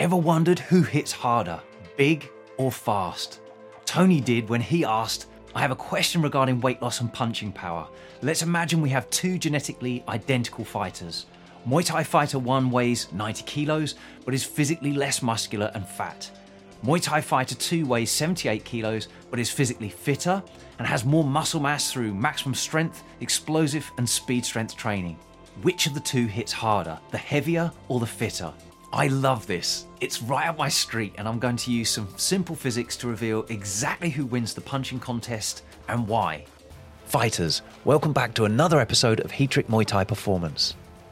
Ever wondered who hits harder, big or fast? Tony did when he asked, I have a question regarding weight loss and punching power. Let's imagine we have two genetically identical fighters. Muay Thai fighter 1 weighs 90 kilos, but is physically less muscular and fat. Muay Thai fighter 2 weighs 78 kilos, but is physically fitter and has more muscle mass through maximum strength, explosive and speed strength training. Which of the two hits harder, the heavier or the fitter? I love this. It's right up my street, and I'm going to use some simple physics to reveal exactly who wins the punching contest and why. Fighters, welcome back to another episode of Heatrick Muay Thai Performance.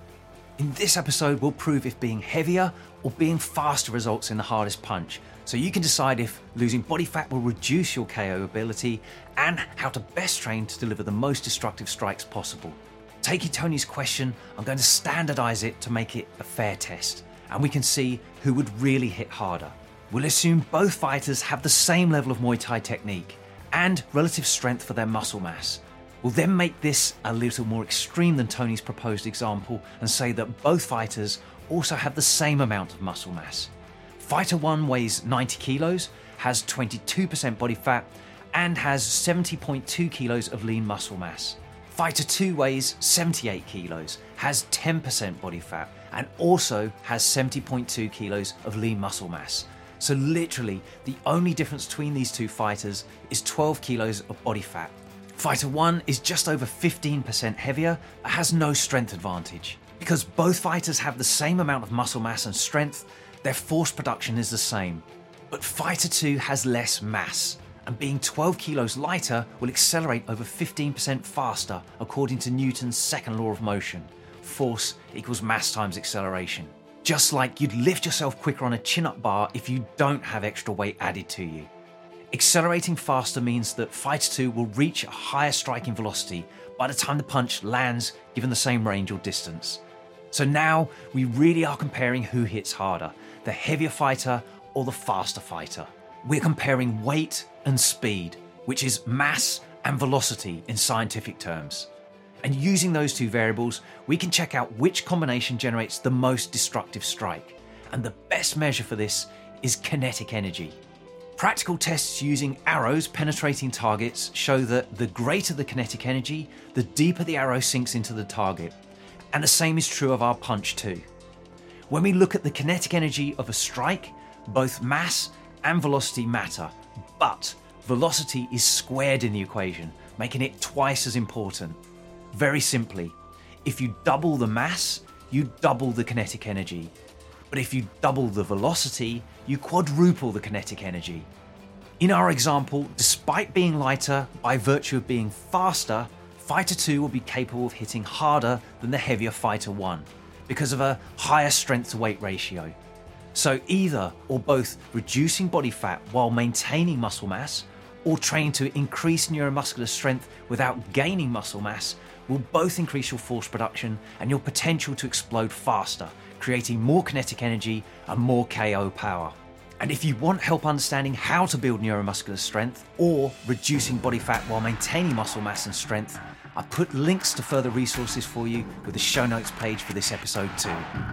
In this episode, we'll prove if being heavier or being faster results in the hardest punch, so you can decide if losing body fat will reduce your KO ability and how to best train to deliver the most destructive strikes possible. Taking Tony's question, I'm going to standardize it to make it a fair test, and we can see who would really hit harder. We'll assume both fighters have the same level of Muay Thai technique and relative strength for their muscle mass. We'll then make this a little more extreme than Tony's proposed example and say that both fighters also have the same amount of muscle mass. Fighter 1 weighs 90 kilos, has 22% body fat, and has 70.2 kilos of lean muscle mass. Fighter 2 weighs 78 kilos, has 10% body fat, and also has 70.2 kilos of lean muscle mass. So literally, the only difference between these two fighters is 12 kilos of body fat. Fighter 1 is just over 15% heavier, but has no strength advantage. Because both fighters have the same amount of muscle mass and strength, their force production is the same. But Fighter 2 has less mass, and being 12 kilos lighter will accelerate over 15% faster according to Newton's second law of motion. Force equals mass times acceleration. Just like you'd lift yourself quicker on a chin-up bar if you don't have extra weight added to you. Accelerating faster means that Fighter 2 will reach a higher striking velocity by the time the punch lands given the same range or distance. So now we really are comparing who hits harder, the heavier fighter or the faster fighter. We're comparing weight and speed, which is mass and velocity in scientific terms. And using those two variables, we can check out which combination generates the most destructive strike. And the best measure for this is kinetic energy. Practical tests using arrows penetrating targets show that the greater the kinetic energy, the deeper the arrow sinks into the target. And the same is true of our punch too. When we look at the kinetic energy of a strike, both mass and velocity matter, but velocity is squared in the equation, making it twice as important. Very simply, if you double the mass, you double the kinetic energy. But if you double the velocity, you quadruple the kinetic energy. In our example, despite being lighter, by virtue of being faster, Fighter 2 will be capable of hitting harder than the heavier Fighter 1 because of a higher strength to weight ratio. So either or both reducing body fat while maintaining muscle mass or training to increase neuromuscular strength without gaining muscle mass will both increase your force production and your potential to explode faster, creating more kinetic energy and more KO power. And if you want help understanding how to build neuromuscular strength or reducing body fat while maintaining muscle mass and strength, I've put links to further resources for you with the show notes page for this episode too.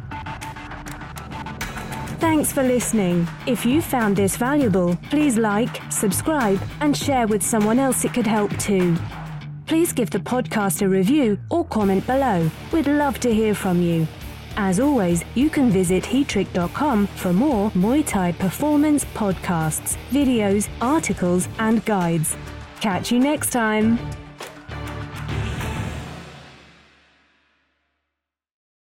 Thanks for listening. If you found this valuable, please like, subscribe, and share with someone else it could help too. Please give the podcast a review or comment below. We'd love to hear from you. As always, you can visit heatrick.com for more Muay Thai performance podcasts, videos, articles, and guides. Catch you next time.